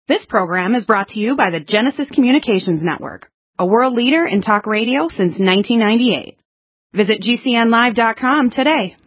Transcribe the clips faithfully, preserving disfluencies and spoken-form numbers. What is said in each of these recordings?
This program is brought to you by the Genesis Communications Network, a world leader in talk radio since nineteen ninety-eight. Visit G C N live dot com today.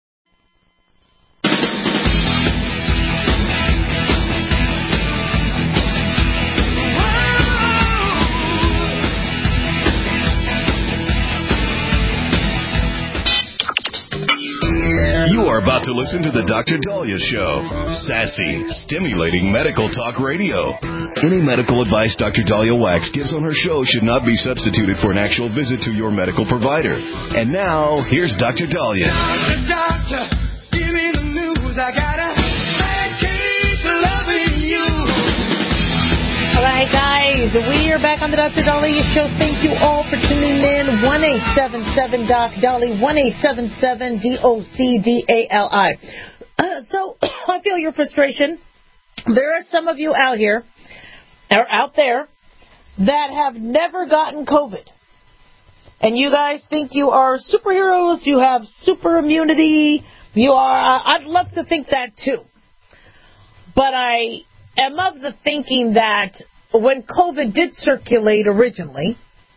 You are about to listen to the Doctor Dahlia Show. Sassy, stimulating medical talk radio. Any medical advice Doctor Dahlia Wax gives on her show should not be substituted for an actual visit to your medical provider. And now, here's Doctor Dahlia. The doctor, give me the news. I got a bad case of loving you. All right, guys, we are back on the Doctor Dahlia Show. Thank you all for tuning in. one eight seven seven D O C D A L I, one eight seven seven D O C D A L I. Uh, so, I feel your frustration. There are some of you out here, or out there, that have never gotten COVID. And you guys think you are superheroes, you have super immunity, you are, I'd love to think that too. But I am of the thinking that when COVID did circulate originally,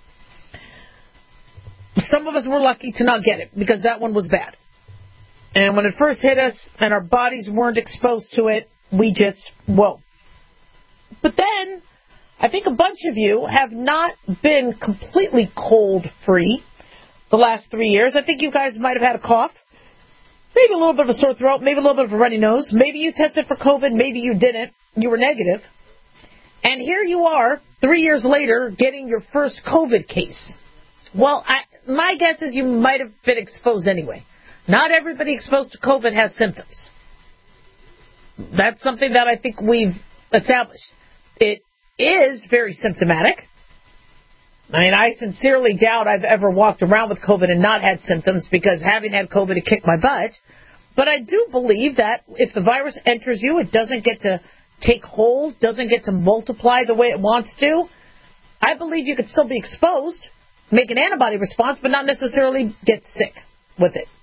some of us were lucky to not get it because that one was bad. And when it first hit us and our bodies weren't exposed to it, we just, whoa. But then, I think a bunch of you have not been completely cold-free the last three years. I think you guys might have had a cough, maybe a little bit of a sore throat, maybe a little bit of a runny nose. Maybe you tested for COVID, maybe you didn't. You were negative. And here you are, three years later, getting your first COVID case. Well, I, my guess is you might have been exposed anyway. Not everybody exposed to COVID has symptoms. That's something that I think we've established. It is very symptomatic. I mean, I sincerely doubt I've ever walked around with COVID and not had symptoms because having had COVID, it kicked my butt. But I do believe that if the virus enters you, it doesn't get to take hold, doesn't get to multiply the way it wants to. I believe you could still be exposed, make an antibody response, but not necessarily get sick with it.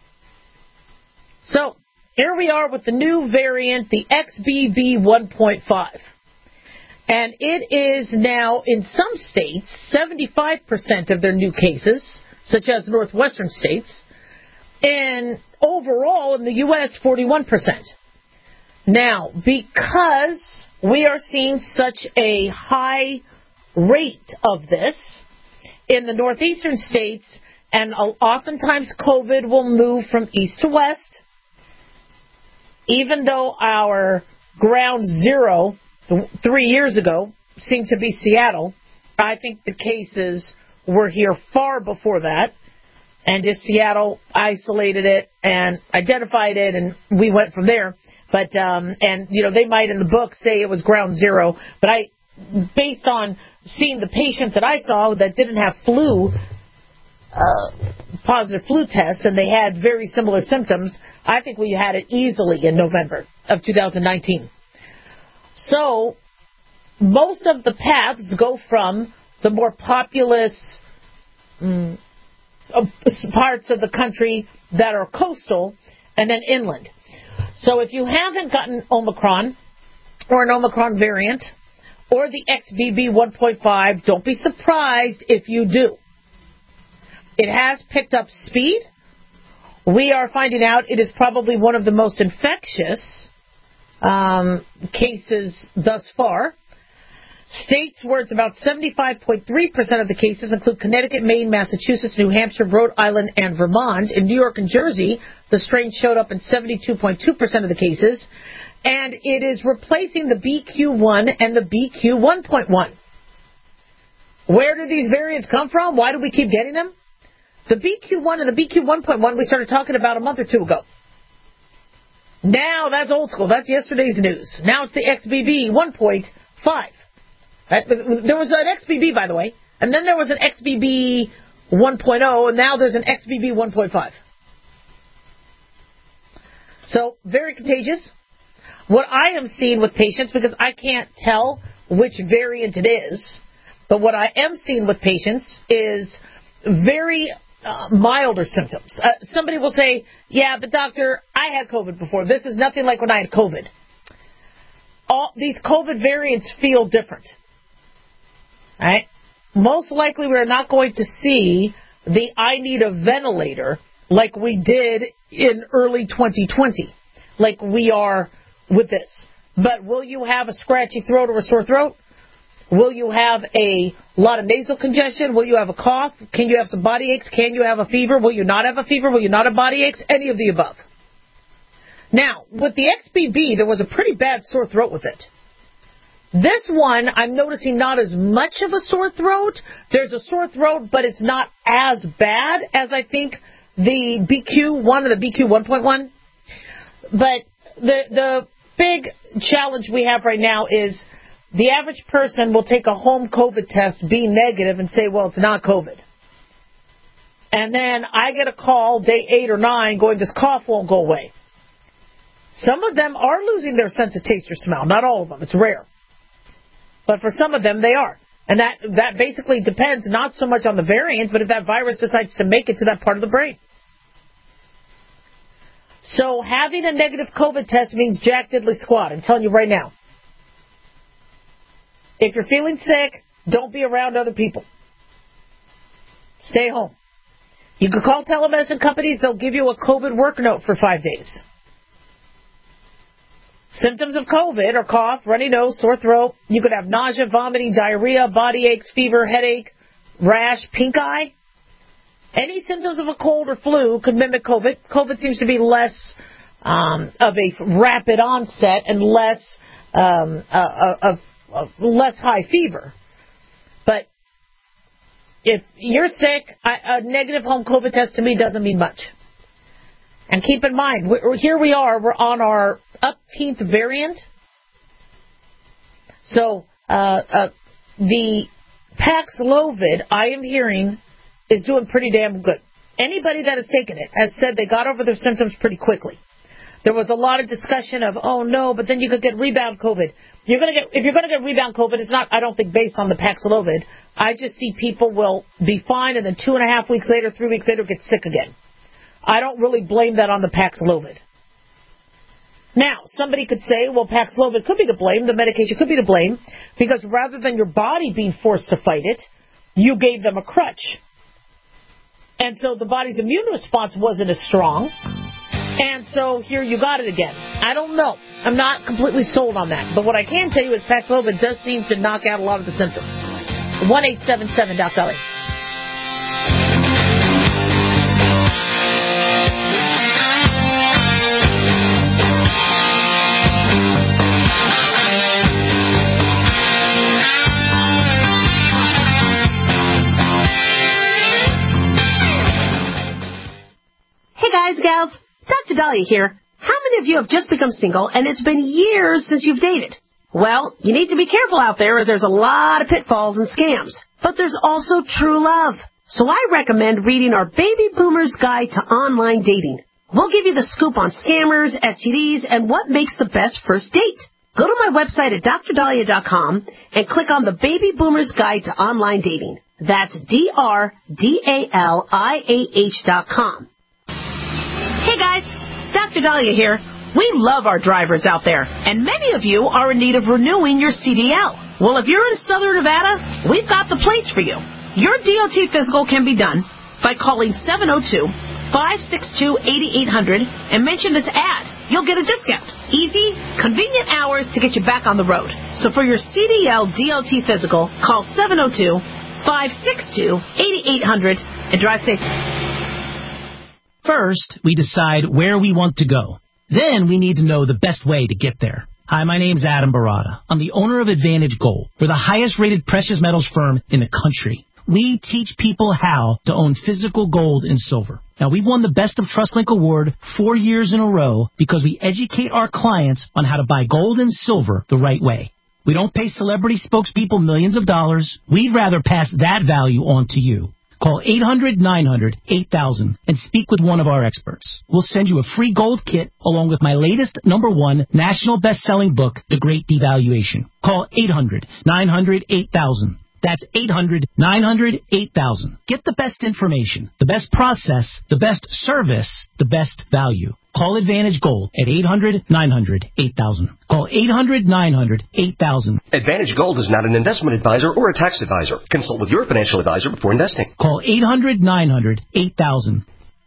So, here we are with the new variant, the X B B one point five. And it is now, in some states, seventy-five percent of their new cases, such as northwestern states, and overall in the U S, forty-one percent. Now, because we are seeing such a high rate of this in the northeastern states, and oftentimes COVID will move from east to west, even though our ground zero three years ago seemed to be Seattle, I think the cases were here far before that, and just Seattle isolated it and identified it, and we went from there. But, um, and, you know, they might in the book say it was ground zero, but I, based on seeing the patients that I saw that didn't have flu, uh, positive flu tests, and they had very similar symptoms, I think we had it easily in November of two thousand nineteen. So, most of the paths go from the more populous um, parts of the country that are coastal and then inland. So if you haven't gotten Omicron or an Omicron variant or the X B B one point five, don't be surprised if you do. It has picked up speed. We are finding out it is probably one of the most infectious um, cases thus far. States where it's about seventy-five point three percent of the cases include Connecticut, Maine, Massachusetts, New Hampshire, Rhode Island, and Vermont. In New York and Jersey, the strain showed up in seventy-two point two percent of the cases, and it is replacing the B Q one and the B Q one point one. Where do these variants come from? Why do we keep getting them? The B Q one and the B Q one point one we started talking about a month or two ago. Now that's old school. That's yesterday's news. Now it's the X B B one point five. There was an X B B, by the way, and then there was an X B B one point oh, and now there's an X B B one point five. So, very contagious. What I am seeing with patients, because I can't tell which variant it is, but what I am seeing with patients is very uh, milder symptoms. Uh, somebody will say, yeah, but doctor, I had COVID before. This is nothing like when I had COVID. all these COVID variants feel different. Right? Most likely we're not going to see the I need a ventilator like we did in early twenty twenty, like we are with this. But will you have a scratchy throat or a sore throat? Will you have a lot of nasal congestion? Will you have a cough? Can you have some body aches? Can you have a fever? Will you not have a fever? Will you not have body aches? Any of the above. Now, with the X B B, there was a pretty bad sore throat with it. This one, I'm noticing not as much of a sore throat. There's a sore throat, but it's not as bad as I think the B Q one or the B Q one point one. But the the big challenge we have right now is the average person will take a home COVID test, be negative, and say, well, it's not COVID. And then I get a call day eight or nine going, this cough won't go away. Some of them are losing their sense of taste or smell. Not all of them. It's rare. But for some of them, they are. And that, that basically depends not so much on the variant, but if that virus decides to make it to that part of the brain. So having a negative COVID test means jack diddly squat. I'm telling you right now. If you're feeling sick, don't be around other people. Stay home. You can call telemedicine companies. They'll give you a COVID work note for five days. Symptoms of COVID are cough, runny nose, sore throat. You could have nausea, vomiting, diarrhea, body aches, fever, headache, rash, pink eye. Any symptoms of a cold or flu could mimic COVID. COVID seems to be less um, of a rapid onset and less um, uh, uh, uh, uh, less high fever. But if you're sick, I, a negative home COVID test to me doesn't mean much. And keep in mind, we're, here we are, we're on our upteenth variant. So uh, uh, the Paxlovid, I am hearing, is doing pretty damn good. Anybody that has taken it has said they got over their symptoms pretty quickly. There was a lot of discussion of, oh no, but then you could get rebound COVID. You're gonna get if you're gonna get rebound COVID, it's not, I don't think, based on the Paxlovid. I just see people will be fine, and then two and a half weeks later, three weeks later, get sick again. I don't really blame that on the Paxlovid. Now, somebody could say, well, Paxlovid could be to blame, the medication could be to blame, because rather than your body being forced to fight it, you gave them a crutch. And so the body's immune response wasn't as strong. And so here you got it again. I don't know. I'm not completely sold on that. But what I can tell you is Paxlovid does seem to knock out a lot of the symptoms. one eight seven seven Doc Dolly. Hey guys, gals, Doctor Dahlia here. How many of you have just become single and it's been years since you've dated? Well, you need to be careful out there as there's a lot of pitfalls and scams. But there's also true love. So I recommend reading our Baby Boomer's Guide to Online Dating. We'll give you the scoop on scammers, S T Ds, and what makes the best first date. Go to my website at dr dahlia dot com and click on the Baby Boomer's Guide to Online Dating. That's D R D A L I A H dot com. Hey guys, Doctor Dahlia here. We love our drivers out there, and many of you are in need of renewing your C D L. Well, if you're in Southern Nevada, we've got the place for you. Your D O T physical can be done by calling seven oh two, five six two, eight eight hundred and mention this ad. You'll get a discount. Easy, convenient hours to get you back on the road. So for your C D L D O T physical, call seven oh two, five six two, eight eight hundred and drive safe. First, we decide where we want to go. Then we need to know the best way to get there. Hi, my name's Adam Barada. I'm the owner of Advantage Gold. We're the highest-rated precious metals firm in the country. We teach people how to own physical gold and silver. Now, we've won the Best of TrustLink Award four years in a row because we educate our clients on how to buy gold and silver the right way. We don't pay celebrity spokespeople millions of dollars. We'd rather pass that value on to you. Call eight hundred, nine hundred, eight thousand and speak with one of our experts. We'll send you a free gold kit along with my latest number one national best-selling book, The Great Devaluation. Call eight hundred, nine hundred, eight thousand. That's eight hundred, nine hundred, eight thousand. Get the best information, the best process, the best service, the best value. Call Advantage Gold at eight hundred, nine hundred, eight thousand. Call eight hundred, nine hundred, eight thousand. Advantage Gold is not an investment advisor or a tax advisor. Consult with your financial advisor before investing. Call eight hundred, nine hundred, eight thousand.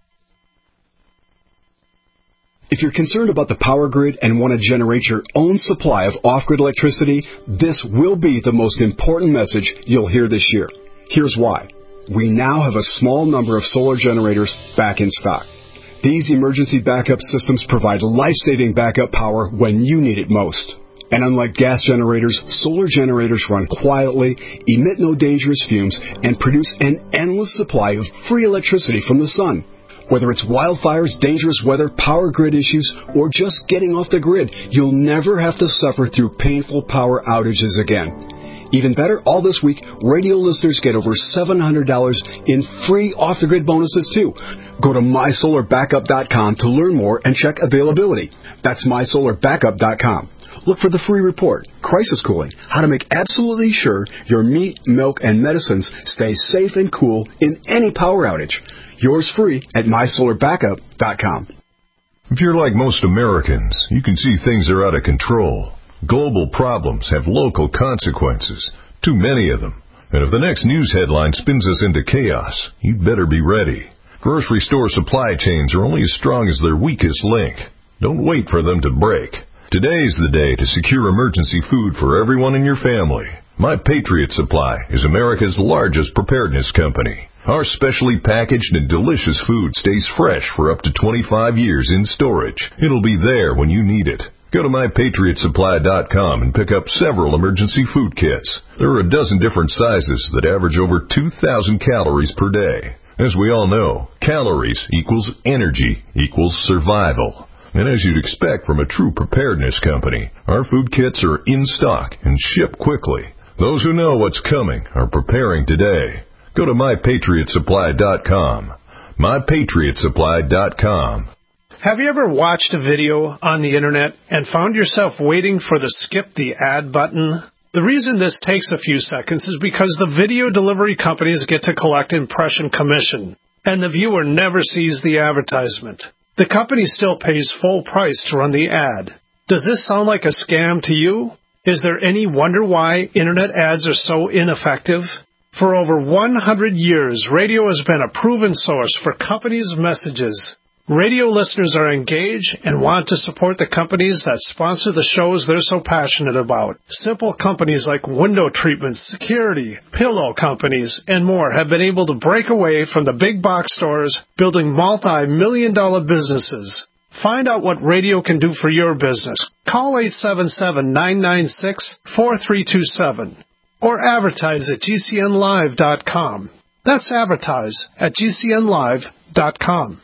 If you're concerned about the power grid and want to generate your own supply of off-grid electricity, this will be the most important message you'll hear this year. Here's why. We now have a small number of solar generators back in stock. These emergency backup systems provide life-saving backup power when you need it most. And unlike gas generators, solar generators run quietly, emit no dangerous fumes, and produce an endless supply of free electricity from the sun. Whether it's wildfires, dangerous weather, power grid issues, or just getting off the grid, you'll never have to suffer through painful power outages again. Even better, all this week, radio listeners get over seven hundred dollars in free off-the-grid bonuses, too. Go to my solar backup dot com to learn more and check availability. That's my solar backup dot com. Look for the free report, Crisis Cooling, how to make absolutely sure your meat, milk, and medicines stay safe and cool in any power outage. Yours free at my solar backup dot com. If you're like most Americans, you can see things are out of control. Global problems have local consequences, too many of them. And if the next news headline spins us into chaos, you'd better be ready. Grocery store supply chains are only as strong as their weakest link. Don't wait for them to break. Today's the day to secure emergency food for everyone in your family. My Patriot Supply is America's largest preparedness company. Our specially packaged and delicious food stays fresh for up to twenty-five years in storage. It'll be there when you need it. Go to my patriot supply dot com and pick up several emergency food kits. There are a dozen different sizes that average over two thousand calories per day. As we all know, calories equals energy equals survival. And as you'd expect from a true preparedness company, our food kits are in stock and ship quickly. Those who know what's coming are preparing today. Go to my patriot supply dot com. my patriot supply dot com. Have you ever watched a video on the internet and found yourself waiting for the skip the ad button? The reason this takes a few seconds is because the video delivery companies get to collect impression commission, and the viewer never sees the advertisement. The company still pays full price to run the ad. Does this sound like a scam to you? Is there any wonder why internet ads are so ineffective? For over one hundred years, radio has been a proven source for companies' messages. Radio listeners are engaged and want to support the companies that sponsor the shows they're so passionate about. Simple companies like window treatment, security, pillow companies, and more have been able to break away from the big box stores, building multi-million dollar businesses. Find out what radio can do for your business. Call eight seven seven, nine nine six, four three two seven. Or advertise at G C N live dot com. That's advertise at G C N live dot com.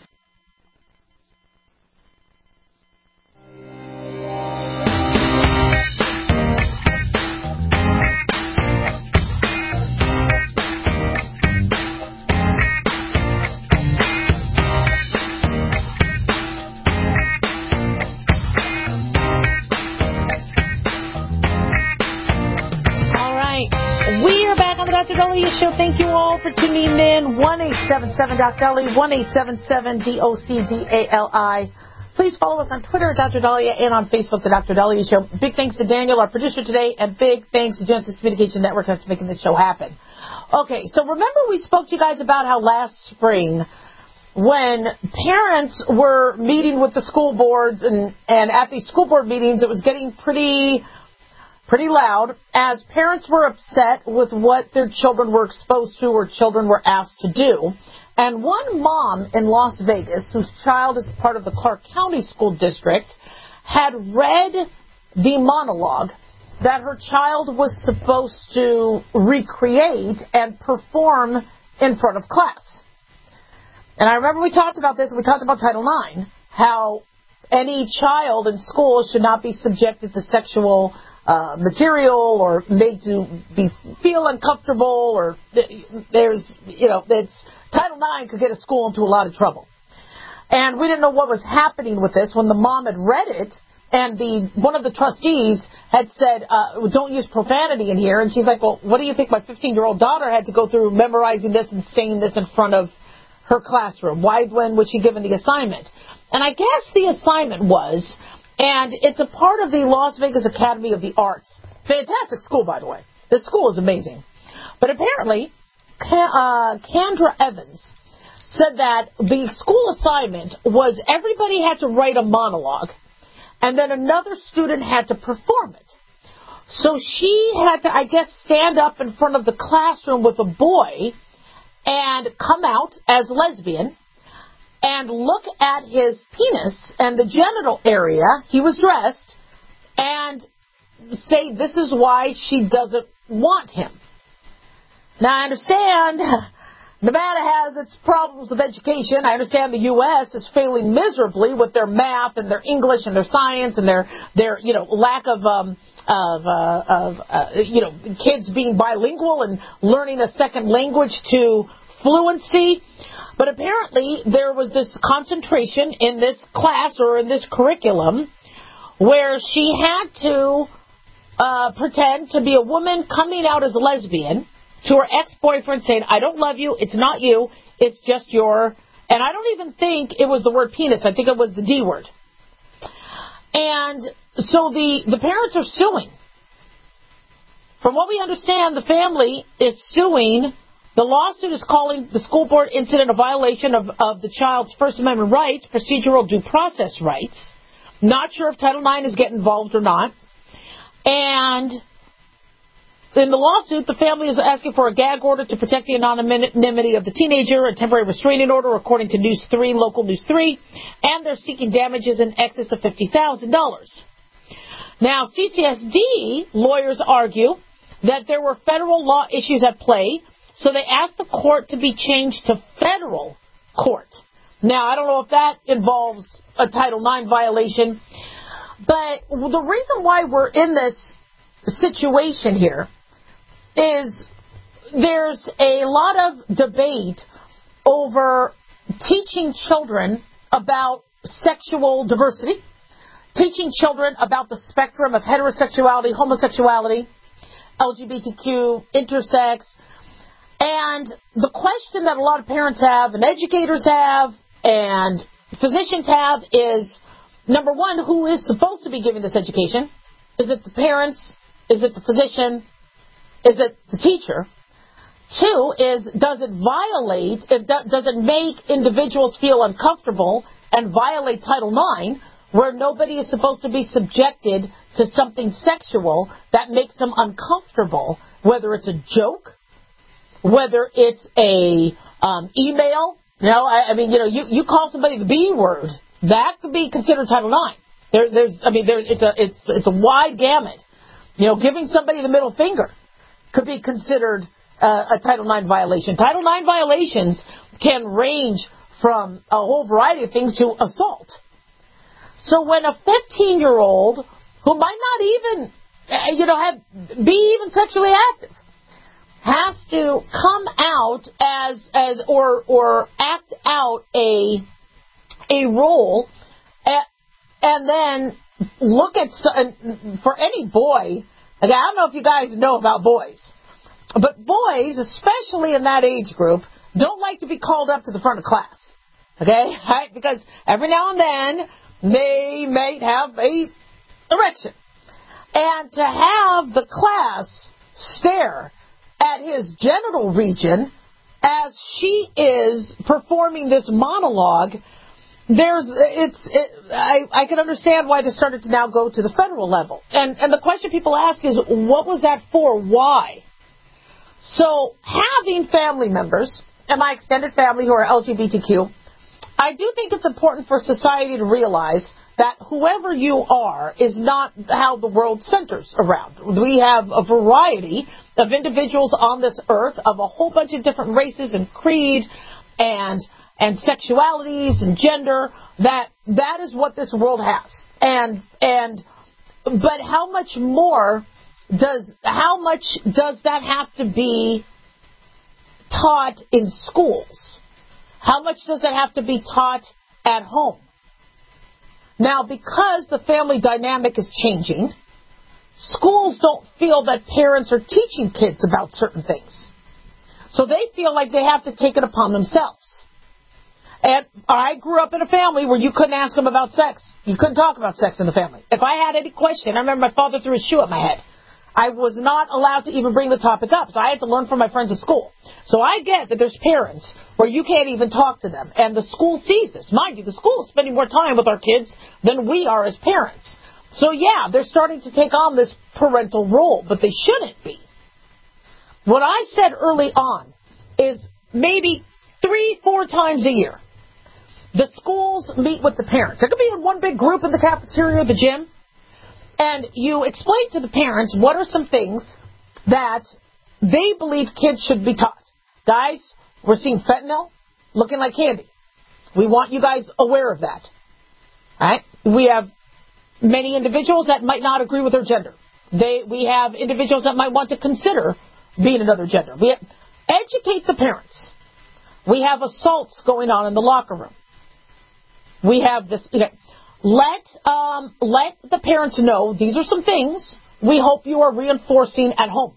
Doctor Dolly Show. Thank you all for tuning in. one eight seven seven Doc Dolly, one eight seven seven D O C D A L I. Please follow us on Twitter at Doctor Dahlia and on Facebook, The Doctor Dahlia Show. Big thanks to Daniel, our producer today, and big thanks to Genesis Communication Network that's making this show happen. Okay, so remember we spoke to you guys about how last spring when parents were meeting with the school boards and, and at these school board meetings it was getting pretty... pretty loud, as parents were upset with what their children were exposed to or children were asked to do. And one mom in Las Vegas, whose child is part of the Clark County School District, had read the monologue that her child was supposed to recreate and perform in front of class. And I remember we talked about this, and we talked about Title nine, how any child in school should not be subjected to sexual Uh, material or made to be feel uncomfortable, or th- there's, you know, that's Title nine could get a school into a lot of trouble. And we didn't know what was happening with this. When the mom had read it, and the one of the trustees had said, uh, don't use profanity in here. And she's like, well, what do you think my fifteen-year-old daughter had to go through memorizing this and saying this in front of her classroom? Why, when was she given the assignment? And I guess the assignment was, and it's a part of the Las Vegas Academy of the Arts. Fantastic school, by the way. This school is amazing. But apparently, uh, Kendra Evans said that the school assignment was everybody had to write a monologue, and then another student had to perform it. So she had to, I guess, stand up in front of the classroom with a boy and come out as lesbian and look at his penis and the genital area, he was dressed, and say this is why she doesn't want him. Now, I understand Nevada has its problems with education. I understand the U S is failing miserably with their math and their English and their science and their, their you know, lack of, um, of, uh, of uh, you know, kids being bilingual and learning a second language to fluency. But apparently there was this concentration in this class or in this curriculum where she had to uh, pretend to be a woman coming out as a lesbian to her ex-boyfriend saying, I don't love you, it's not you, it's just your... And I don't even think it was the word penis. I think it was the D word. And so the, the parents are suing. From what we understand, the family is suing. The lawsuit is calling the school board incident a violation of, of the child's First Amendment rights, procedural due process rights. Not sure if Title nine is getting involved or not. And in the lawsuit, the family is asking for a gag order to protect the anonymity of the teenager, a temporary restraining order, according to News three, Local News three, and they're seeking damages in excess of fifty thousand dollars. Now, C C S D lawyers argue that there were federal law issues at play, so they asked the court to be changed to federal court. Now, I don't know if that involves a Title nine violation, but the reason why we're in this situation here is there's a lot of debate over teaching children about sexual diversity, teaching children about the spectrum of heterosexuality, homosexuality, L G B T Q, intersex. And the question that a lot of parents have and educators have and physicians have is, number one, who is supposed to be giving this education? Is it the parents? Is it the physician? Is it the teacher? Two is, does it violate, does it make individuals feel uncomfortable and violate Title nine, where nobody is supposed to be subjected to something sexual that makes them uncomfortable, whether it's a joke, whether it's a um, email. You know, I, I mean, you know, you, you call somebody the B word, that could be considered Title nine. There, there's, I mean, there, it's a, it's, it's a wide gamut. You know, giving somebody the middle finger could be considered uh, a Title nine violation. Title nine violations can range from a whole variety of things to assault. So when a fifteen-year-old who might not even, you know, have, be even sexually active has to come out as as or or act out a a role, at, and then look at, for any boy, like, I don't know if you guys know about boys, but boys, especially in that age group, don't like to be called up to the front of class, okay? Right? Because every now and then, they may have a erection. And to have the class stare at his genital region as she is performing this monologue, There's, it's, it, I, I can understand why this started to now go to the federal level. And, and the question people ask is, what was that for? Why? So, having family members, and my extended family who are L G B T Q, I do think it's important for society to realize that whoever you are is not how the world centers around. We have a variety of individuals on this earth of a whole bunch of different races and creed and and sexualities and gender, that that is what this world has. And and but how much more does how much does that have to be taught in schools? How much does it have to be taught at home? Now, because the family dynamic is changing, schools don't feel that parents are teaching kids about certain things. So they feel like they have to take it upon themselves. And I grew up in a family where you couldn't ask them about sex. You couldn't talk about sex in the family. If I had any question, I remember my father threw a shoe at my head. I was not allowed to even bring the topic up, so I had to learn from my friends at school. So I get that there's parents where you can't even talk to them, and the school sees this. Mind you, the school is spending more time with our kids than we are as parents. So yeah, they're starting to take on this parental role, but they shouldn't be. What I said early on is maybe three, four times a year, the schools meet with the parents. It could be in one big group in the cafeteria or the gym. And you explain to the parents what are some things that they believe kids should be taught. Guys, we're seeing fentanyl looking like candy. We want you guys aware of that. All right? We have many individuals that might not agree with their gender. They, we have individuals that might want to consider being another gender. We have, educate the parents. We have assaults going on in the locker room. We have this... Okay, Let um, let the parents know these are some things we hope you are reinforcing at home.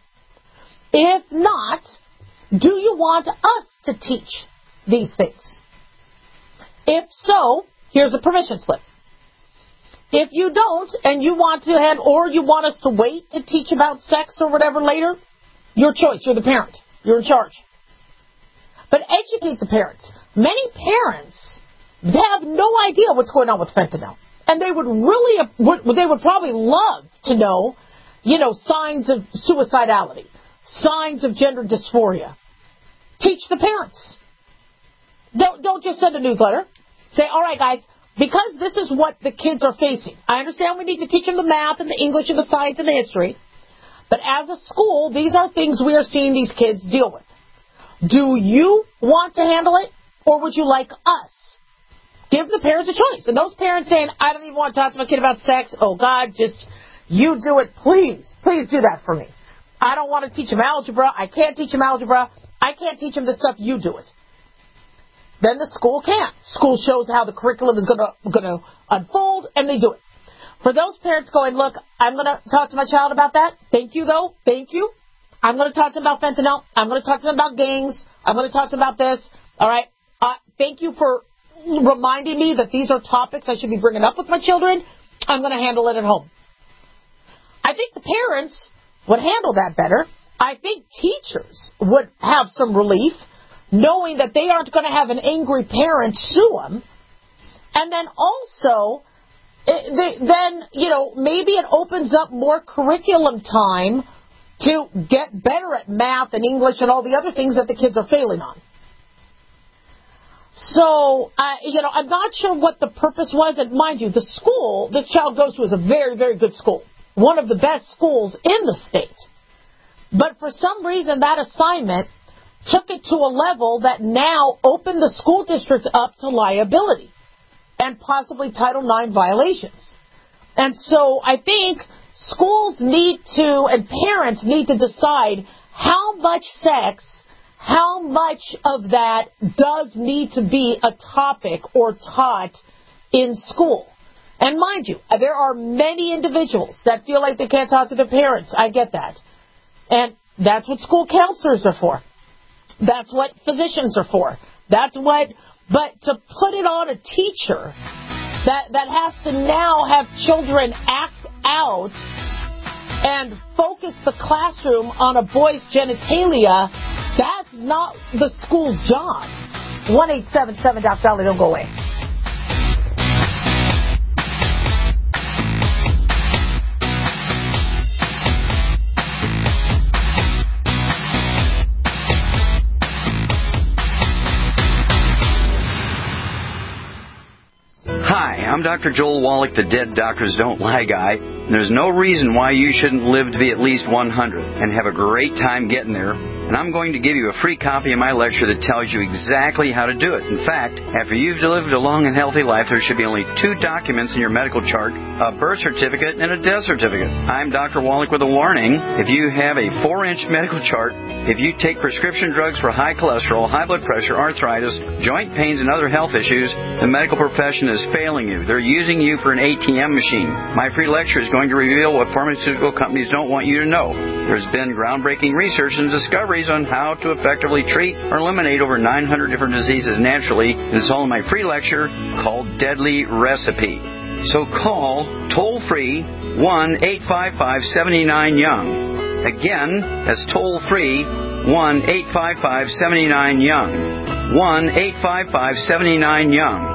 If not, do you want us to teach these things? If so, here's a permission slip. If you don't, and you want to have, or you want us to wait to teach about sex or whatever later, your choice. You're the parent. You're in charge. But educate the parents. Many parents... they have no idea what's going on with fentanyl. And they would really, they would probably love to know, you know, signs of suicidality, signs of gender dysphoria. Teach the parents. Don't, don't just send a newsletter. Say, all right, guys, because this is what the kids are facing. I understand we need to teach them the math and the English and the science and the history. But as a school, these are things we are seeing these kids deal with. Do you want to handle it, or would you like us? Give the parents a choice. And those parents saying, I don't even want to talk to my kid about sex. Oh, God, just, you do it. Please, please do that for me. I don't want to teach him algebra. I can't teach him algebra. I can't teach him this stuff. You do it. Then the school can't. School shows how the curriculum is going to going to unfold, and they do it. For those parents going, look, I'm going to talk to my child about that. Thank you, though. Thank you. I'm going to talk to them about fentanyl. I'm going to talk to them about gangs. I'm going to talk to them about this. All right. Uh, thank you for reminding me that these are topics I should be bringing up with my children. I'm going to handle it at home. I think the parents would handle that better. I think teachers would have some relief knowing that they aren't going to have an angry parent sue them. And then also, it, they, then, you know, maybe it opens up more curriculum time to get better at math and English and all the other things that the kids are failing on. So, uh, you know, I'm not sure what the purpose was. And mind you, the school this child goes to is a very, very good school. One of the best schools in the state. But for some reason, that assignment took it to a level that now opened the school district up to liability and possibly Title nine violations. And so I think schools need to, and parents need to decide how much sex, how much of that does need to be a topic or taught in school. And mind you, there are many individuals that feel like they can't talk to their parents. I get that. And that's what school counselors are for. That's what physicians are for. That's what, but to put it on a teacher that, that has to now have children act out and focus the classroom on a boy's genitalia, that's not the school's job. one eight seven seven Doctor Dolly, don't go away. Hi, I'm Doctor Joel Wallach, the Dead Doctors Don't Lie guy. There's no reason why you shouldn't live to be at least one hundred and have a great time getting there. And I'm going to give you a free copy of my lecture that tells you exactly how to do it. In fact, after you've lived a long and healthy life, there should be only two documents in your medical chart, a birth certificate and a death certificate. I'm Doctor Wallach with a warning. If you have a four-inch medical chart, if you take prescription drugs for high cholesterol, high blood pressure, arthritis, joint pains, and other health issues, the medical profession is failing you. They're using you for an A T M machine. My free lecture is going to reveal what pharmaceutical companies don't want you to know. There's been groundbreaking research and discoveries on how to effectively treat or eliminate over nine hundred different diseases naturally, and it's all in my free lecture called Deadly Recipe. So call toll-free one eight five five, seven nine, young. Again, that's toll-free one eight five five, seven nine, young. one eight five five, seven nine, young.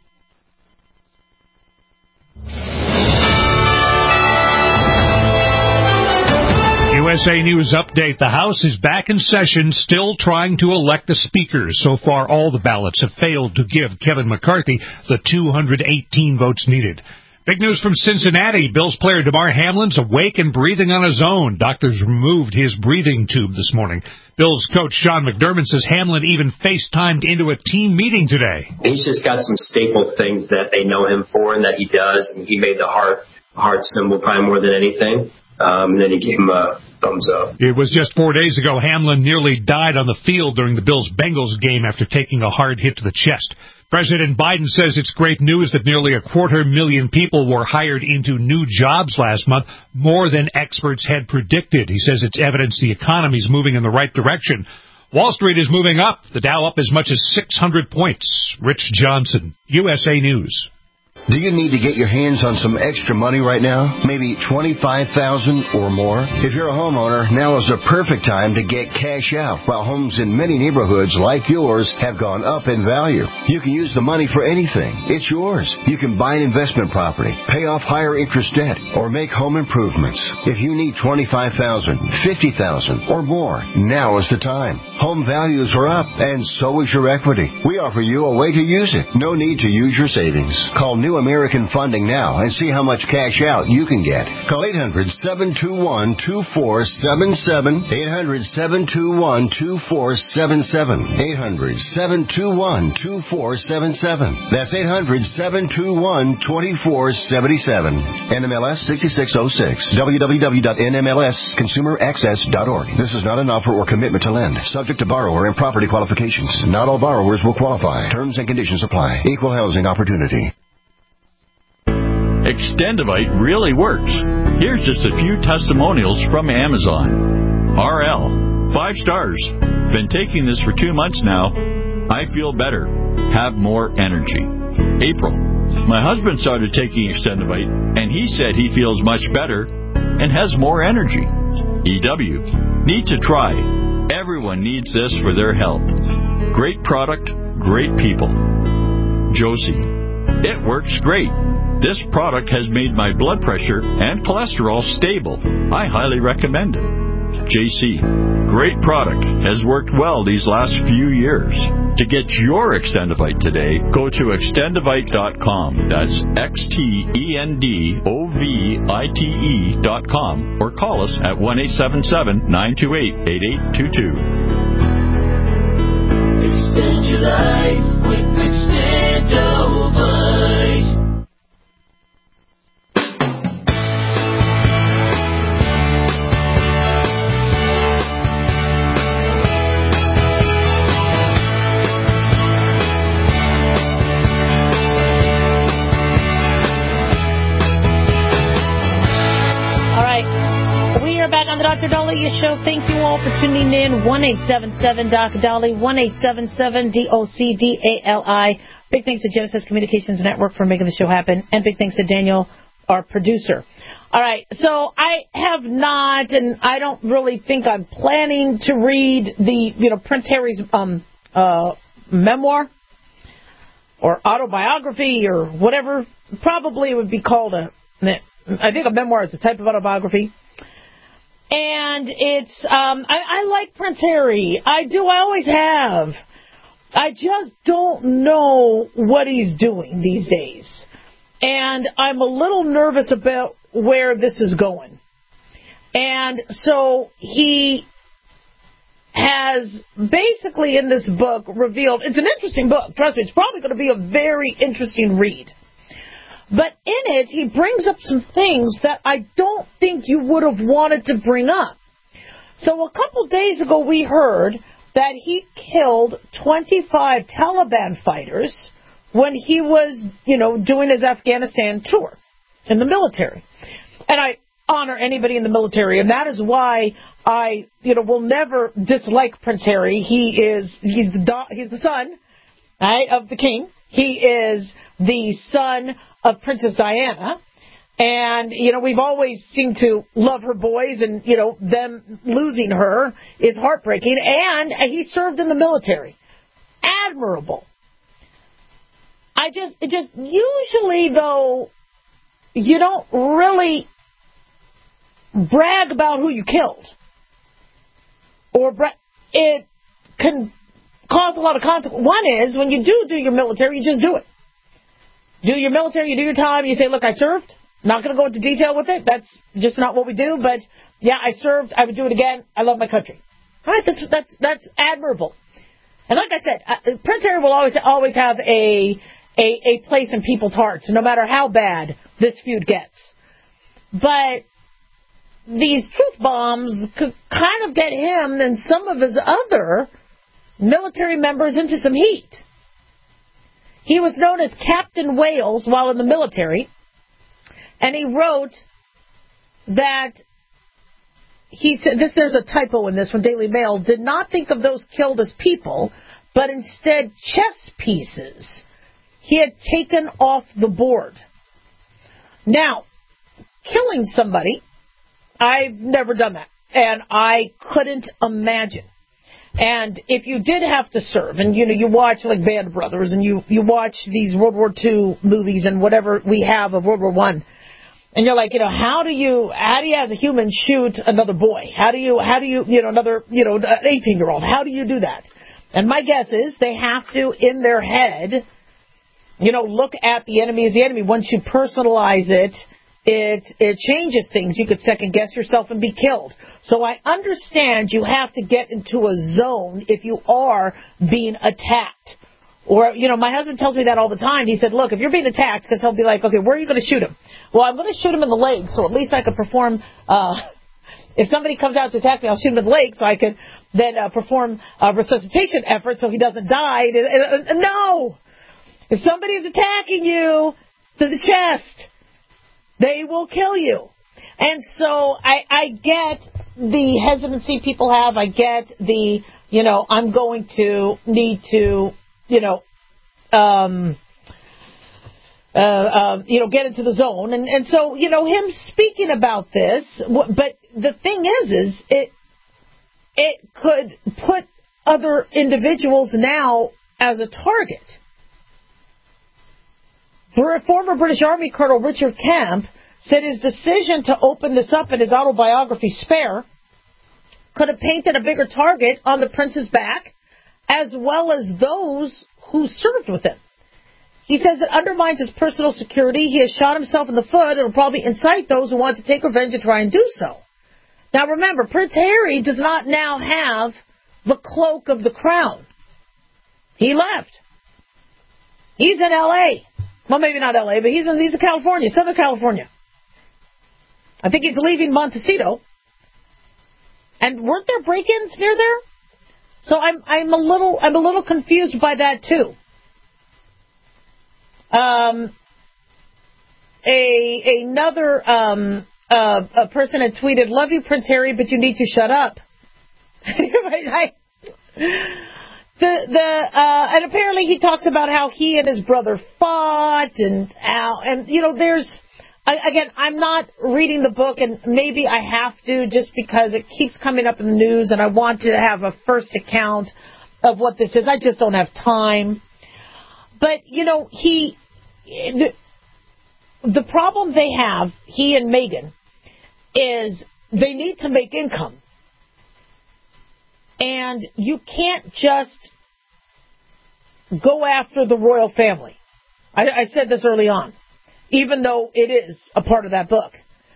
U S A News Update. The House is back in session, still trying to elect the speakers. So far, all the ballots have failed to give Kevin McCarthy the two hundred eighteen votes needed. Big news from Cincinnati. Bills player Damar Hamlin's awake and breathing on his own. Doctors removed his breathing tube this morning. Bills coach Sean McDermott says Hamlin even FaceTimed into a team meeting today. He's just got some staple things that they know him for and that he does. And he made the heart, heart symbol probably more than anything. Um, and then he gave him a thumbs up. It was just four days ago Hamlin nearly died on the field during the Bills-Bengals game after taking a hard hit to the chest. President Biden says it's great news that nearly a quarter million people were hired into new jobs last month, more than experts had predicted. He says it's evidence the economy's moving in the right direction. Wall Street is moving up, the Dow up as much as six hundred points. Rich Johnson, U S A News. Do you need to get your hands on some extra money right now? Maybe twenty-five thousand dollars or more? If you're a homeowner, now is the perfect time to get cash out. While homes in many neighborhoods like yours have gone up in value, you can use the money for anything. It's yours. You can buy an investment property, pay off higher interest debt, or make home improvements. If you need twenty-five thousand dollars, fifty thousand dollars or more, now is the time. Home values are up, and so is your equity. We offer you a way to use it. No need to use your savings. Call New American Funding now and see how much cash out you can get. Call eight hundred, seven two one, two four seven seven, eight hundred, seven two one, two four seven seven, eight hundred, seven two one, two four seven seven. That's eight hundred, seven two one, two four seven seven. N M L S sixty-six oh six. w w w dot n m l s consumer access dot org. This is not an offer or commitment to lend. Subject to borrower and property qualifications. Not all borrowers will qualify. Terms and conditions apply. Equal housing opportunity. Extendivite really works. Here's just a few testimonials from Amazon. R L, five stars. Been taking this for two months now. I feel better. Have more energy. April, my husband started taking Extendivite, and he said he feels much better and has more energy. E W, need to try. Everyone needs this for their health. Great product, great people. Josie, it works great. This product has made my blood pressure and cholesterol stable. I highly recommend it. J C, great product. Has worked well these last few years. To get your Extendivite today, go to extendivite dot com. That's X T E N D O V I T E dot com. Or call us at one eight seven seven, nine two eight, eight eight two two. Extend your life with Extendivite. The Doctor Dahlia Show. Thank you all for tuning in. one eight seven seven, D O C, D A L I, one eight seven seven, D O C D A L I. Big thanks to Genesis Communications Network for making the show happen. And big thanks to Daniel, our producer. All right, so I have not, and I don't really think I'm planning to read the, you know, Prince Harry's um, uh, memoir or autobiography or whatever. Probably it would be called a, I think a memoir is a type of autobiography. And it's, um, I, I like Prince Harry. I do. I always have. I just don't know what he's doing these days. And I'm a little nervous about where this is going. And so he has basically in this book revealed, it's an interesting book, trust me, it's probably going to be a very interesting read. But in it, he brings up some things that I don't think you would have wanted to bring up. So a couple days ago, we heard that he killed twenty-five Taliban fighters when he was, you know, doing his Afghanistan tour in the military. And I honor anybody in the military, and that is why I, you know, will never dislike Prince Harry. He is, he's the, do- he's the son, right, of the king. He is the son of Princess Diana. And, you know, we've always seemed to love her boys, and, you know, them losing her is heartbreaking. And he served in the military. Admirable. I just, it just, usually, though, you don't really brag about who you killed. Or bra- it can cause a lot of consequences. One is, when you do do your military, you just do it. Do your military, you do your time, you say, look, I served. Not going to go into detail with it. That's just not what we do. But, yeah, I served. I would do it again. I love my country. All right, that's that's, that's admirable. And like I said, uh, Prince Harry will always always have a, a a place in people's hearts, no matter how bad this feud gets. But these truth bombs could kind of get him and some of his other military members into some heat. He was known as Captain Wales while in the military. And he wrote that he said, this, there's a typo in this from Daily Mail, did not think of those killed as people, but instead chess pieces he had taken off the board. Now, killing somebody, I've never done that, and I couldn't imagine. And if you did have to serve, and you know, you watch like Band of Brothers, and you, you watch these World War Two movies and whatever we have of World War One, and you're like, you know, how do you, how do you as a human shoot another boy? How do you, how do you, you know, another, you know, an eighteen-year-old? How do you do that? And my guess is they have to, in their head, you know, look at the enemy as the enemy. Once you personalize it, it it changes things. You could second guess yourself and be killed. So I understand you have to get into a zone if you are being attacked. Or, you know, my husband tells me that all the time. He said, look, if you're being attacked, because he'll be like, okay, where are you going to shoot him? Well, I'm going to shoot him in the leg, so at least I can perform, uh, if somebody comes out to attack me, I'll shoot him in the leg so I can then uh, perform a resuscitation effort so he doesn't die. Uh, no! If somebody is attacking you to the chest, they will kill you. And so I, I get the hesitancy people have. I get the, you know, I'm going to need to, you know, um, uh, uh, you know, get into the zone. And, and so, you know, him speaking about this, but the thing is, is it, it could put other individuals now as a target. The former British Army Colonel Richard Kemp said his decision to open this up in his autobiography, Spare, could have painted a bigger target on the prince's back, as well as those who served with him. He says it undermines his personal security. He has shot himself in the foot. It will probably incite those who want to take revenge and try and do so. Now remember, Prince Harry does not now have the cloak of the crown. He left. He's in L A Well, maybe not L A, but he's in, he's in California, Southern California. I think he's leaving Montecito. And weren't there break-ins near there? So I'm I'm a little I'm a little confused by that too. Um, a another um uh, a person had tweeted, "Love you, Prince Harry, but you need to shut up." I, The the uh, and apparently he talks about how he and his brother fought and how and you know there's again I'm not reading the book and maybe I have to just because it keeps coming up in the news and I want to have a first account of what this is. I just don't have time. But you know he the, the problem they have, he and Meghan, is they need to make income. And you can't just go after the royal family. I, I said this early on, even though it is a part of that book.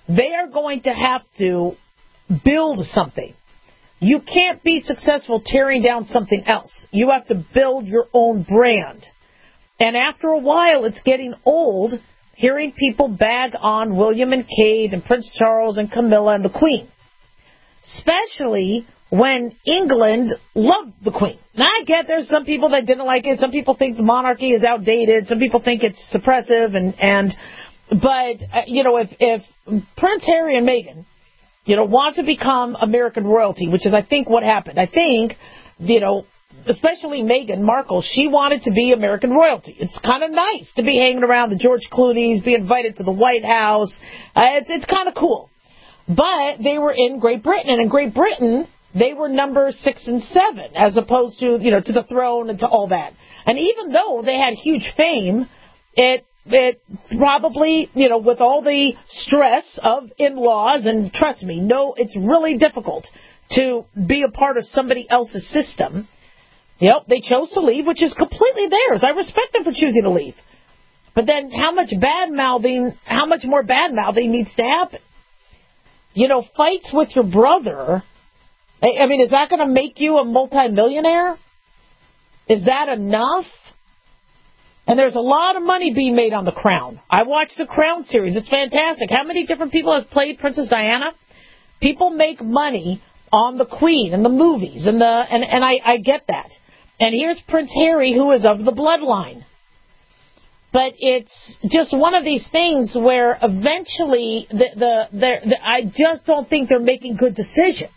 they are going to have to build something. You can't be successful tearing down something else. You have to build your own brand. And after a while, it's getting old hearing people bag on William and Kate and Prince Charles and Camilla and the Queen. Especially when England loved the Queen. Now, I get there's some people that didn't like it. Some people think the monarchy is outdated. Some people think it's suppressive. And, and but, uh, you know, if, if Prince Harry and Meghan, you know, want to become American royalty, which is, I think, what happened. I think, you know, especially Meghan Markle, she wanted to be American royalty. It's kind of nice to be hanging around the George Clooney's, be invited to the White House. Uh, it's it's kind of cool. But they were in Great Britain, and in Great Britain, they were number six and seven, as opposed to, you know, to the throne and to all that. And even though they had huge fame, it it probably, you know, with all the stress of in-laws, and trust me, no, it's really difficult to be a part of somebody else's system. Yep, they chose to leave, which is completely theirs. I respect them for choosing to leave. But then how much bad-mouthing, how much more bad-mouthing needs to happen? You know, fights with your brother, I mean, is that going to make you a multimillionaire? Is that enough? And there's a lot of money being made on The Crown. I watched The Crown series. It's fantastic. How many different people have played Princess Diana? People make money on the Queen and the movies, and the and, and I, I get that. And here's Prince Harry, who is of the bloodline. But it's just one of these things where eventually the, the, the, the I just don't think they're making good decisions.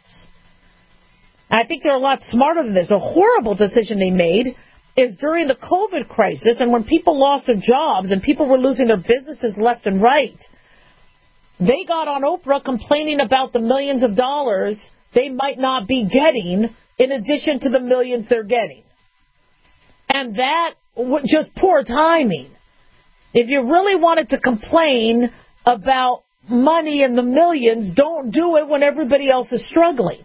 I think they're a lot smarter than this. A horrible decision they made is during the COVID crisis, and when people lost their jobs and people were losing their businesses left and right, they got on Oprah complaining about the millions of dollars they might not be getting in addition to the millions they're getting. And that was just poor timing. If you really wanted to complain about money and the millions, don't do it when everybody else is struggling.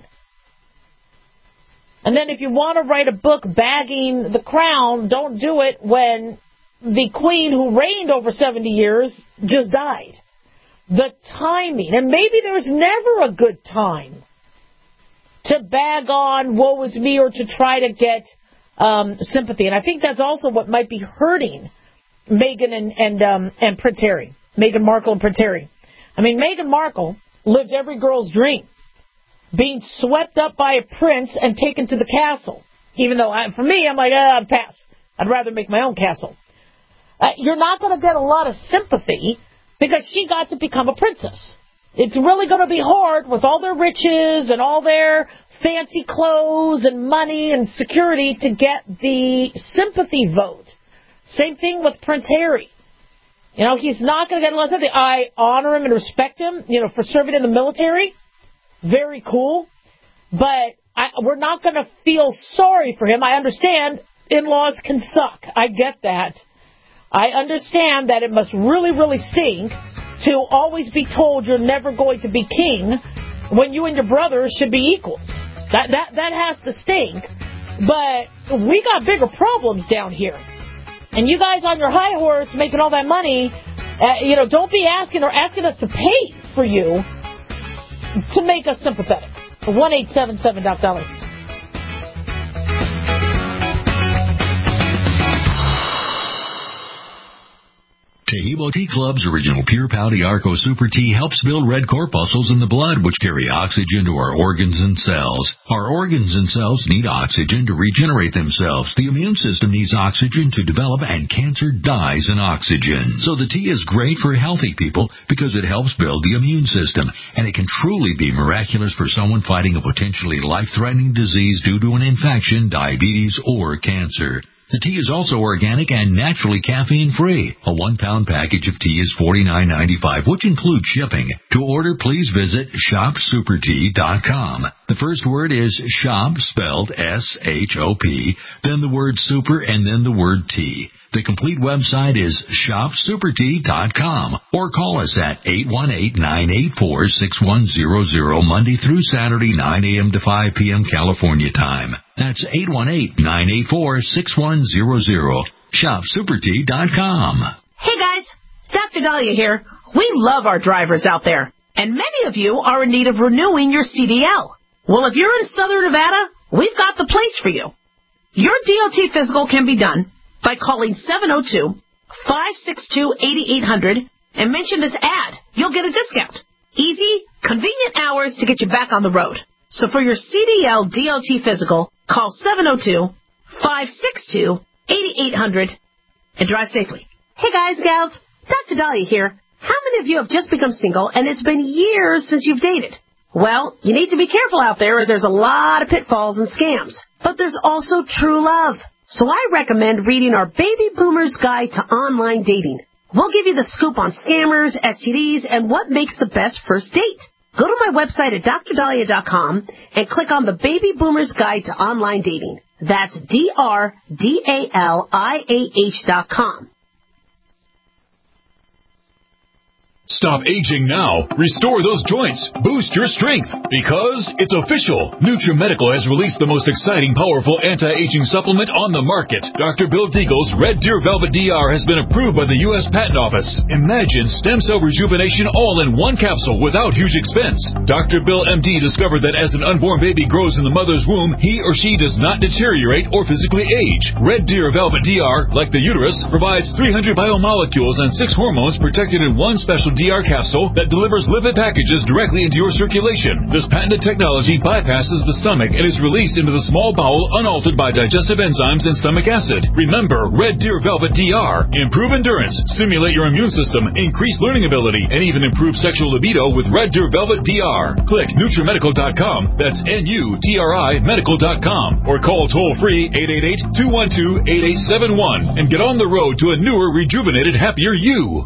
And then if you want to write a book bagging the crown, don't do it when the Queen, who reigned over seventy years, just died. The timing, and maybe there's never a good time to bag on woe is me or to try to get um, sympathy. And I think that's also what might be hurting Meghan and and, um, and Prince Harry, Meghan Markle and Prince Harry. I mean, Meghan Markle lived every girl's dream, being swept up by a prince and taken to the castle. Even though, I, for me, I'm like, ah, I'd pass. I'd rather make my own castle. Uh, you're not going to get a lot of sympathy because she got to become a princess. It's really going to be hard with all their riches and all their fancy clothes and money and security to get the sympathy vote. Same thing with Prince Harry. You know, he's not going to get a lot of sympathy. I honor him and respect him, you know, for serving in the military. Very cool. But I, we're not going to feel sorry for him. I understand in-laws can suck. I get that. I understand that it must really, really stink to always be told you're never going to be king when you and your brother should be equals. That that that has to stink. But we got bigger problems down here. And you guys on your high horse making all that money, uh, you know, don't be asking or asking us to pay for you to make us sympathetic. one eight seven seven Doc Dolly. Tehebo Tea Club's original Pure Pouty Arco Super Tea helps build red corpuscles in the blood, which carry oxygen to our organs and cells. Our organs and cells need oxygen to regenerate themselves. The immune system needs oxygen to develop, and cancer dies in oxygen. So the tea is great for healthy people because it helps build the immune system, and it can truly be miraculous for someone fighting a potentially life-threatening disease due to an infection, diabetes, or cancer. The tea is also organic and naturally caffeine-free. A one-pound package of tea is forty-nine ninety-five, which includes shipping. To order, please visit shop super tea dot com. The first word is shop, spelled S H O P, then the word super, and then the word tea. The complete website is shop super tea dot com, or call us at eight one eight, nine eight four, six one zero zero Monday through Saturday, nine a.m. to five p.m. California time. That's eight one eight, nine eight four, six one zero zero. shop super tea dot com. Hey guys, Doctor Dahlia here. We love our drivers out there. And many of you are in need of renewing your C D L. Well, if you're in Southern Nevada, we've got the place for you. Your D O T physical can be done by calling seven oh two, five six two, eight eight hundred and mention this ad. You'll get a discount. Easy, convenient hours to get you back on the road. So for your C D L D O T physical, call seven oh two, five six two, eight eight hundred and drive safely. Hey guys, gals, Doctor Dahlia here. How many of you have just become single and it's been years since you've dated? Well, you need to be careful out there as there's a lot of pitfalls and scams. But there's also true love. So I recommend reading our Baby Boomer's Guide to Online Dating. We'll give you the scoop on scammers, S T Ds, and what makes the best first date. Go to my website at dr dahlia dot com and click on the Baby Boomer's Guide to Online Dating. That's D R D A L I A H dot com. Stop aging now. Restore those joints. Boost your strength. Because it's official. NutriMedical has released the most exciting, powerful anti-aging supplement on the market. Doctor Bill Deagle's Red Deer Velvet D R has been approved by the U S Patent Office. Imagine stem cell rejuvenation all in one capsule without huge expense. Doctor Bill M D discovered that as an unborn baby grows in the mother's womb, he or she does not deteriorate or physically age. Red Deer Velvet D R, like the uterus, provides three hundred biomolecules and six hormones protected in one special D R capsule that delivers lipid packages directly into your circulation. This patented technology bypasses the stomach and is released into the small bowel unaltered by digestive enzymes and stomach acid. Remember, Red Deer Velvet D R. Improve endurance, stimulate your immune system, increase learning ability, and even improve sexual libido with Red Deer Velvet D R. Click NutriMedical dot com. That's N U T R I medical dot com. Or call toll-free eight eight eight, two one two, eight eight seven one and get on the road to a newer, rejuvenated, happier you.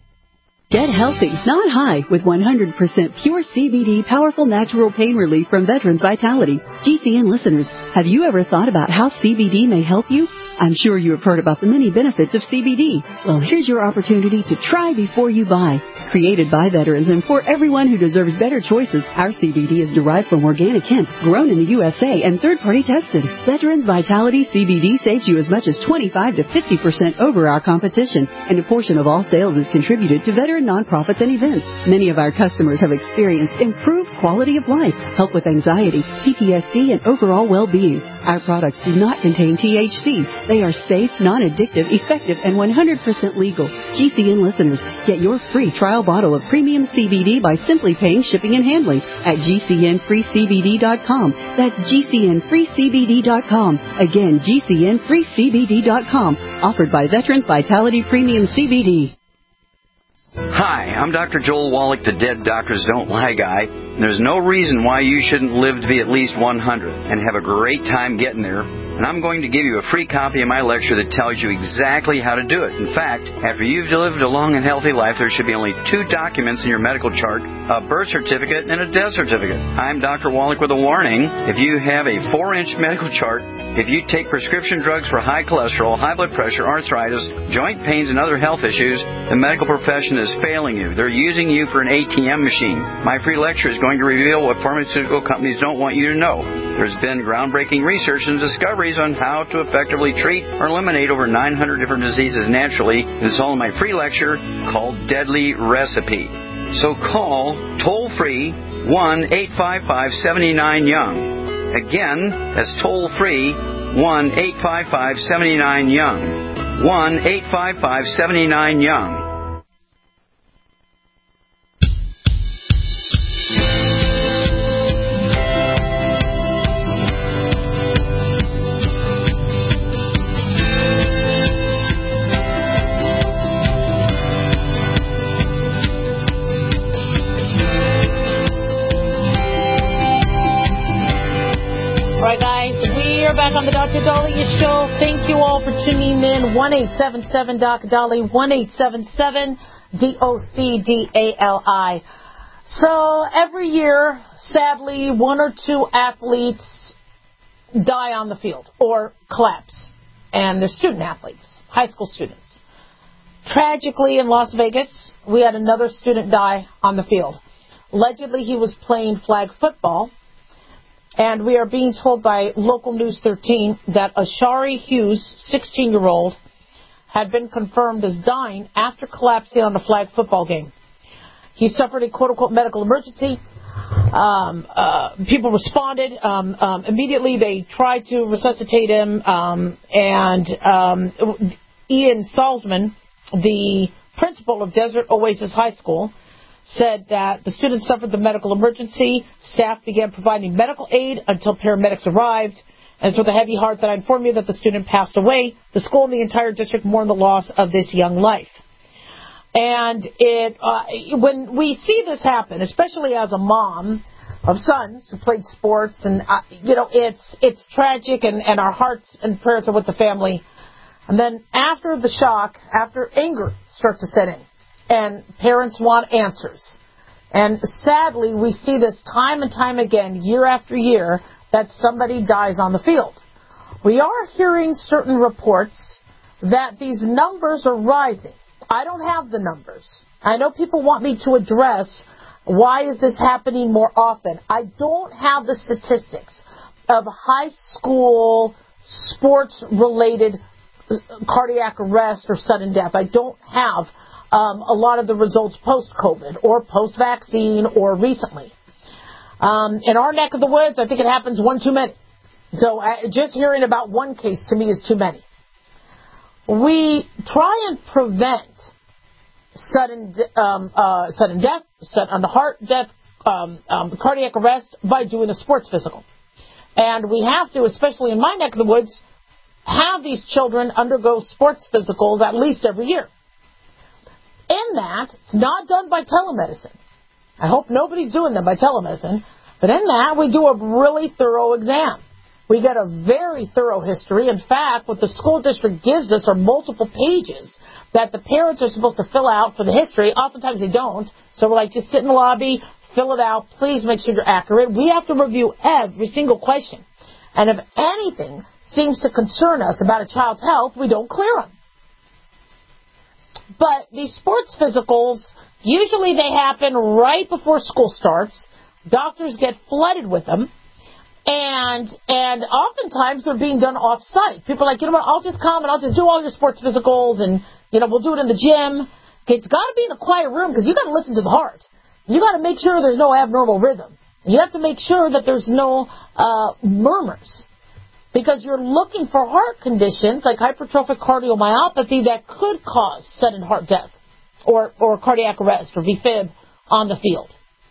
Get healthy, not high, with one hundred percent pure C B D powerful natural pain relief from Veterans Vitality. G C N listeners, have you ever thought about how C B D may help you? I'm sure you have heard about the many benefits of C B D. Well, here's your opportunity to try before you buy. Created by veterans and for everyone who deserves better choices, our C B D is derived from organic hemp, grown in the U S A, and third-party tested. Veterans Vitality C B D saves you as much as twenty-five to fifty percent over our competition, and a portion of all sales is contributed to veteran nonprofits and events. Many of our customers have experienced improved quality of life, help with anxiety, P T S D, and overall well-being. Our products do not contain T H C. They are safe, non-addictive, effective, and one hundred percent legal. G C N listeners, get your free trial bottle of premium C B D by simply paying shipping and handling at G C N free C B D dot com. That's G C N free C B D dot com. Again, G C N free C B D dot com. Offered by Veterans Vitality Premium C B D. Hi, I'm Doctor Joel Wallach, the Dead Doctors Don't Lie guy. And there's no reason why you shouldn't live to be at least one hundred and have a great time getting there. And I'm going to give you a free copy of my lecture that tells you exactly how to do it. In fact, after you've lived a long and healthy life, there should be only two documents in your medical chart, a birth certificate and a death certificate. I'm Doctor Wallach with a warning. If you have a four-inch medical chart, if you take prescription drugs for high cholesterol, high blood pressure, arthritis, joint pains, and other health issues, the medical profession is failing you. They're using you for an A T M machine. My free lecture is going to reveal what pharmaceutical companies don't want you to know. There's been groundbreaking research and discoveries on how to effectively treat or eliminate over nine hundred different diseases naturally. It's all in my free lecture called Deadly Recipe. So call toll-free one eight five five, seven nine, young. Again, that's toll-free one eight five five, seven nine, young. one eight five five, seven nine, young. Back on the Doctor Dahlia Show. Thank you all for tuning in. one eight seven seven, D O C, Dahlia, one eight seven seven, D O C D A L I. So every year, sadly, one or two athletes die on the field or collapse. And they're student athletes, high school students. Tragically, in Las Vegas, we had another student die on the field. Allegedly, he was playing flag football. And we are being told by Local News thirteen that Ashari Hughes, sixteen-year-old, had been confirmed as dying after collapsing on a flag football game. He suffered a quote-unquote medical emergency. Um, uh, people responded. Um, um, immediately they tried to resuscitate him. Um, and um, Ian Salzman, the principal of Desert Oasis High School, said that the student suffered the medical emergency. Staff began providing medical aid until paramedics arrived. And it's with a heavy heart that I inform you that the student passed away. The school and the entire district mourn the loss of this young life. And it, uh, when we see this happen, especially as a mom of sons who played sports, and uh, you know, it's it's tragic, and, and our hearts and prayers are with the family. And then after the shock, after anger starts to set in, and parents want answers. And sadly, we see this time and time again, year after year, that somebody dies on the field. We are hearing certain reports that these numbers are rising. I don't have the numbers. I know people want me to address why is this happening more often. I don't have the statistics of high school sports-related cardiac arrest or sudden death. I don't have um, a lot of the results post-COVID or post-vaccine or recently. Um, in our neck of the woods, I think it happens one too many. So uh, just hearing about one case to me is too many. We try and prevent sudden um, uh, sudden death, sudden heart death, um, um, cardiac arrest by doing a sports physical. And we have to, especially in my neck of the woods, have these children undergo sports physicals at least every year. In that, it's not done by telemedicine. I hope nobody's doing them by telemedicine. But in that, we do a really thorough exam. We get a very thorough history. In fact, what the school district gives us are multiple pages that the parents are supposed to fill out for the history. Oftentimes they don't. So we're like, just sit in the lobby, fill it out. Please make sure you're accurate. We have to review every single question. And if anything seems to concern us about a child's health, we don't clear them. But these sports physicals, usually they happen right before school starts. Doctors get flooded with them. And and oftentimes they're being done off-site. People are like, you know what, I'll just come and I'll just do all your sports physicals and, you know, we'll do it in the gym. Okay, it's got to be in a quiet room because you got to listen to the heart. You got to make sure there's no abnormal rhythm. You have to make sure that there's no uh, murmurs. Because you're looking for heart conditions like hypertrophic cardiomyopathy that could cause sudden heart death or, or cardiac arrest or V fib on the field.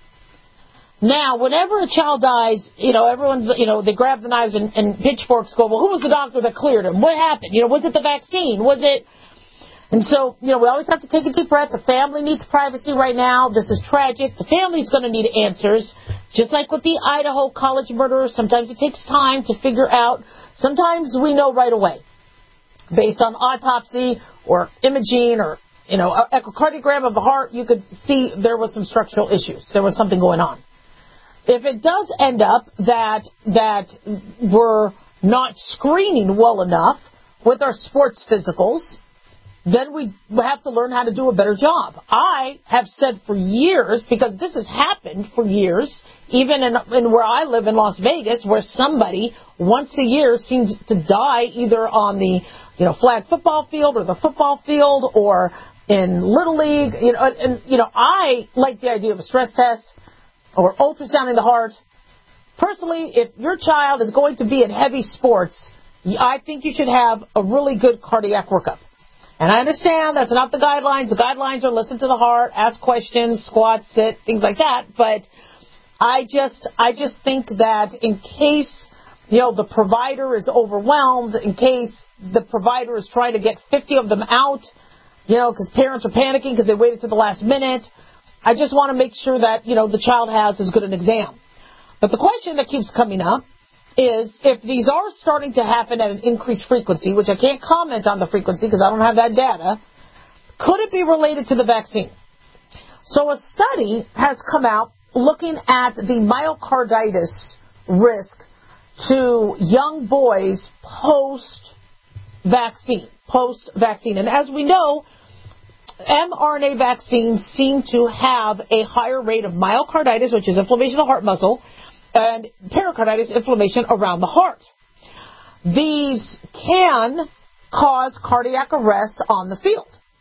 Now, whenever a child dies, you know, everyone's, you know, they grab the knives and, and pitchforks go, well, who was the doctor that cleared him? What happened? You know, was it the vaccine? Was it? And so, you know, we always have to take a deep breath. The family needs privacy right now. This is tragic. The family's going to need answers. Just like with the Idaho college murderer, sometimes it takes time to figure out. Sometimes we know right away, based on autopsy or imaging or, you know, echocardiogram of the heart, you could see there was some structural issues. There was something going on. If it does end up that that we're not screening well enough with our sports physicals, then we have to learn how to do a better job. I have said for years, because this has happened for years, even in, in where I live in Las Vegas, where somebody once a year seems to die either on the, you know, flag football field or the football field or in Little League. You know, and, you know, I like the idea of a stress test or ultrasounding the heart. Personally, if your child is going to be in heavy sports, I think you should have a really good cardiac workup. And I understand that's not the guidelines. The guidelines are listen to the heart, ask questions, squat, sit, things like that. But I just, I just think that in case, you know, the provider is overwhelmed, in case the provider is trying to get fifty of them out, you know, because parents are panicking because they waited to the last minute, I just want to make sure that, you know, the child has as good an exam. But the question that keeps coming up is if these are starting to happen at an increased frequency, which I can't comment on the frequency because I don't have that data, could it be related to the vaccine? So a study has come out looking at the myocarditis risk to young boys post-vaccine, post-vaccine. And as we know, mRNA vaccines seem to have a higher rate of myocarditis, which is inflammation of the heart muscle, and pericarditis, inflammation around the heart. These can cause cardiac arrest on the field.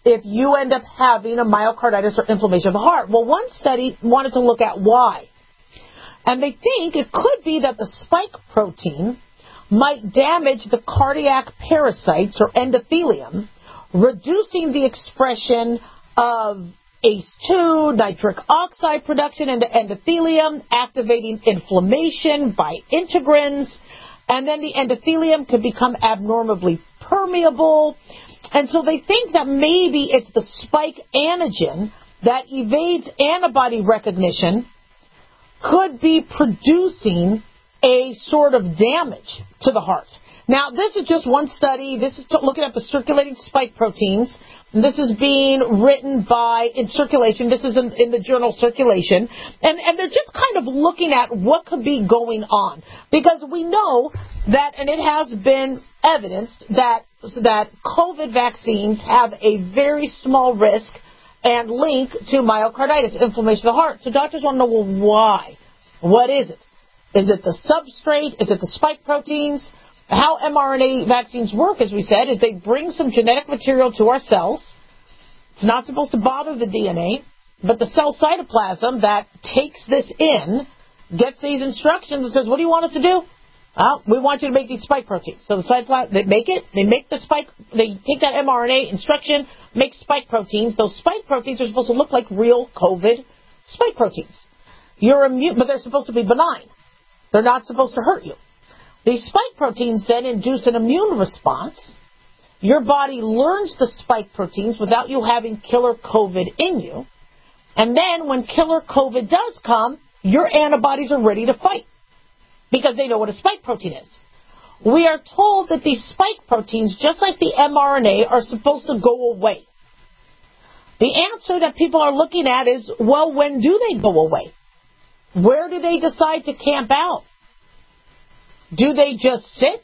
if you end up having a myocarditis or inflammation of the heart. Well, one study wanted to look at why. And they think it could be that the spike protein might damage the cardiac parasites or endothelium, reducing the expression of A C E two, nitric oxide production into endothelium, activating inflammation by integrins, and then the endothelium could become abnormally permeable. And so they think that maybe it's the spike antigen that evades antibody recognition could be producing a sort of damage to the heart. Now, this is just one study. This is looking at the circulating spike proteins. This is being written by, in Circulation. This is in, in the journal Circulation. And, and they're just kind of looking at what could be going on. Because we know that, and it has been evidenced, that, that COVID vaccines have a very small risk and link to myocarditis, inflammation of the heart. So doctors want to know, well, why? What is it? Is it the substrate? Is it the spike proteins? How mRNA vaccines work, as we said, is they bring some genetic material to our cells. It's not supposed to bother the D N A, but the cell cytoplasm that takes this in gets these instructions and says, what do you want us to do? Well, we want you to make these spike proteins. So the cytoplasm, they make it, they make the spike, they take that mRNA instruction, make spike proteins. Those spike proteins are supposed to look like real COVID spike proteins. You're immune, but they're supposed to be benign. They're not supposed to hurt you. These spike proteins then induce an immune response. Your body learns the spike proteins without you having killer COVID in you. And then when killer COVID does come, your antibodies are ready to fight because they know what a spike protein is. We are told that these spike proteins, just like the mRNA, are supposed to go away. The answer that people are looking at is, well, when do they go away? Where do they decide to camp out? Do they just sit?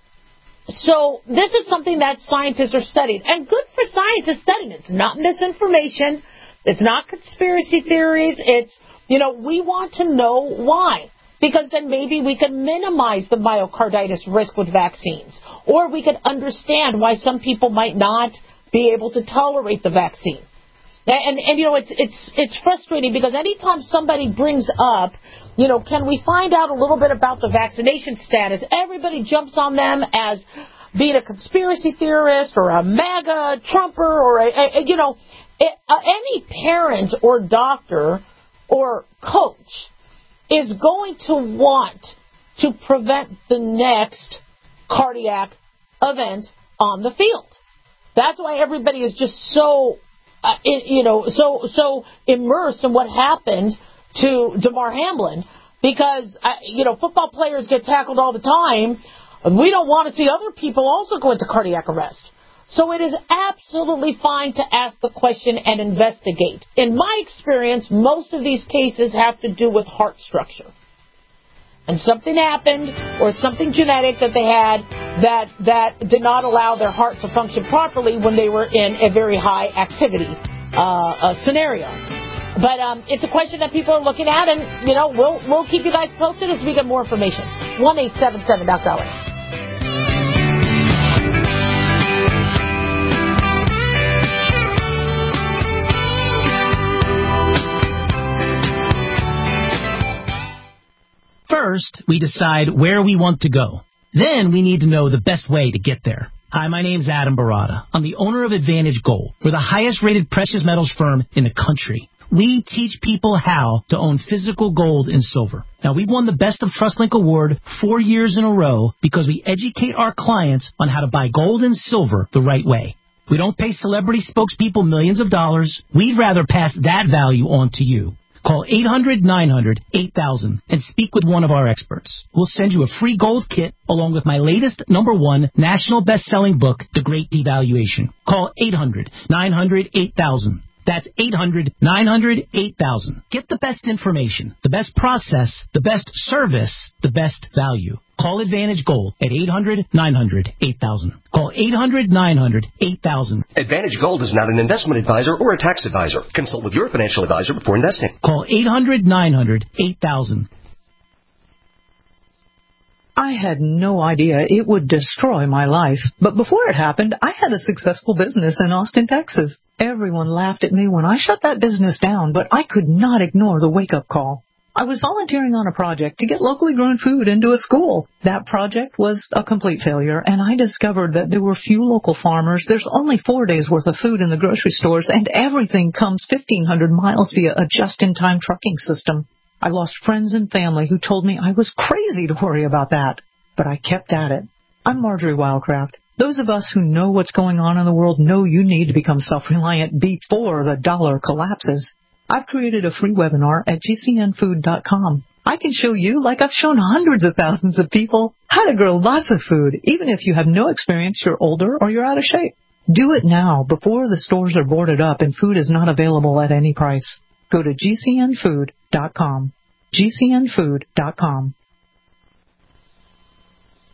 So this is something that scientists are studying. And good for scientists studying. It's not misinformation. It's not conspiracy theories. It's, you know, we want to know why. Because then maybe we can minimize the myocarditis risk with vaccines. Or we could understand why some people might not be able to tolerate the vaccine. And, and, you know, it's, it's, it's frustrating because anytime somebody brings up, you know, can we find out a little bit about the vaccination status, everybody jumps on them as being a conspiracy theorist or a MAGA Trumper or, a, a, you know, a, any parent or doctor or coach is going to want to prevent the next cardiac event on the field. That's why everybody is just so... Uh, it, you know, so so immersed in what happened to Damar Hamlin because, uh, you know, football players get tackled all the time. We don't want to see other people also go into cardiac arrest. So it is absolutely fine to ask the question and investigate. In my experience, most of these cases have to do with heart structure. And something happened or something genetic that they had that that did not allow their heart to function properly when they were in a very high activity uh, uh, scenario. But um, it's a question that people are looking at, and, you know, we'll we'll keep you guys posted as we get more information. one eight seven seven Doctor Dolly. First, we decide where we want to go. Then we need to know the best way to get there. Hi, my name's Adam Barada. I'm the owner of Advantage Gold. We're the highest rated precious metals firm in the country. We teach people how to own physical gold and silver. Now, we've won the Best of TrustLink Award four years in a row because we educate our clients on how to buy gold and silver the right way. We don't pay celebrity spokespeople millions of dollars. We'd rather pass that value on to you. Call eight hundred nine hundred eight thousand and speak with one of our experts. We'll send you a free gold kit along with my latest number one national best-selling book, The Great Devaluation. Call eight hundred nine hundred eight thousand. That's eight hundred nine hundred eight thousand. Get the best information, the best process, the best service, the best value. Call Advantage Gold at eight hundred nine hundred eight thousand. Call eight hundred nine hundred eight thousand. Advantage Gold is not an investment advisor or a tax advisor. Consult with your financial advisor before investing. Call eight hundred nine hundred eight thousand. I had no idea it would destroy my life. But before it happened, I had a successful business in Austin, Texas. Everyone laughed at me when I shut that business down, but I could not ignore the wake-up call. I was volunteering on a project to get locally grown food into a school. That project was a complete failure, and I discovered that there were few local farmers. There's only four days' worth of food in the grocery stores, and everything comes fifteen hundred miles via a just-in-time trucking system. I lost friends and family who told me I was crazy to worry about that, but I kept at it. I'm Marjorie Wildcraft. Those of us who know what's going on in the world know you need to become self-reliant before the dollar collapses. I've created a free webinar at G C N food dot com. I can show you, like I've shown hundreds of thousands of people, how to grow lots of food, even if you have no experience, you're older, or you're out of shape. Do it now before the stores are boarded up and food is not available at any price. Go to G C N food dot com. G C N food dot com.